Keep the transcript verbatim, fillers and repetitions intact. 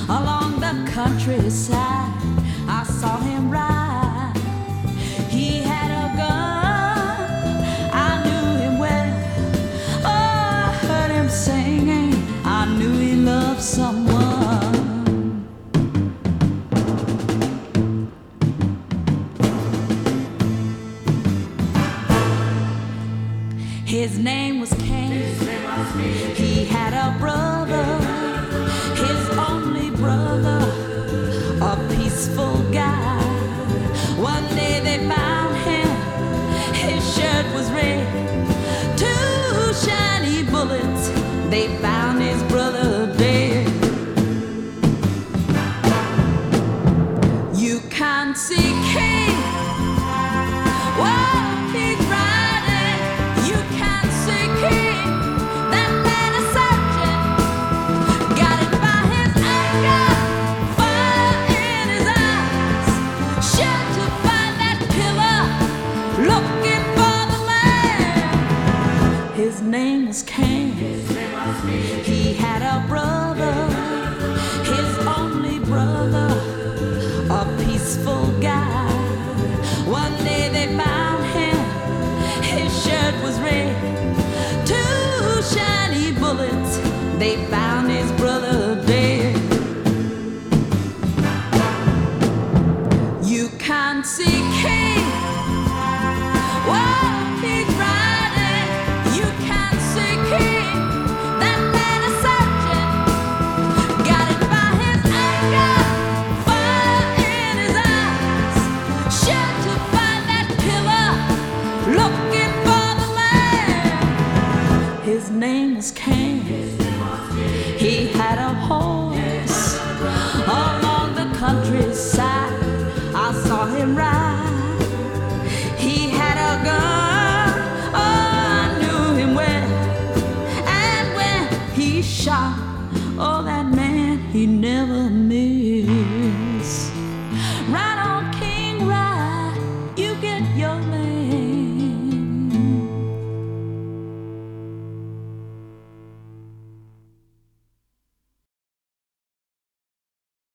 along the countryside. I saw him ride. He had a gun. I knew him well. Oh, I heard him singing. I knew he loved someone. His name was Cain. He had a brother, his only brother, a peaceful guy. One day they found him, his shirt was red. Two shiny bullets, they found his brother dead. You can't see Cain. Whoa, he's riding. You can't see Cain. That man is searching. Got it by his anger, fire in his eyes. Sure to find that killer, looking for the man. His name was Cain. He had a brother, his only brother, a peaceful guy. One day they found him, his shirt was red. Two shiny bullets, they found his brother dead. You can't see Cain. Whoa, he's riding. You can't see Cain. That man is searching. Got it by his anger, fire in his eyes. Sure to find that killer, looking for the man. His name is Cain.